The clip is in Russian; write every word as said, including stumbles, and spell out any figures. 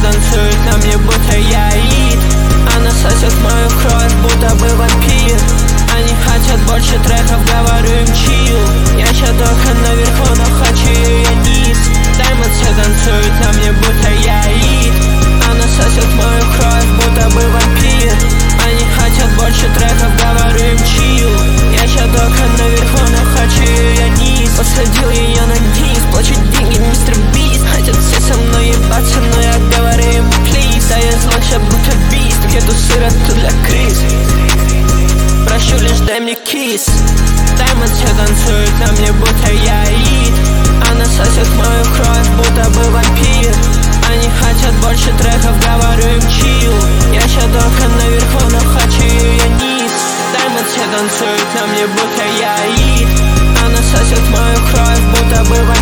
танцуют на мне, будто я Аид. Она сосет мою кровь, будто бы вампир. Они хотят больше треков, говорю им чил. Я ща только наверху, но хочу ее низ. Даймонд все танцуют на мне, будто я Аид. Она сосет мою кровь, будто бы вампир. Они хотят больше треков, говорю им чил. Я ща только наверху, но хочу ее низ. Посадил ее на низ, плачу деньги, мистер Бист. Хотят все со мной ебаться, но я говорю им плиз. А я злой, ща будто бист. Где тут сыра, тут для крыс. Прошу, лишь дай мне кис. Даймонд все танцуют на мне, будто я Аид. Она сосет мою кровь, будто бы вампир. Они хотят больше треков, говорю им чил. Я ща только наверху, но хочу ее низ. Даймонд все танцуют на мне, будто я Аид. Она сосет мою кровь, будто бы вампир.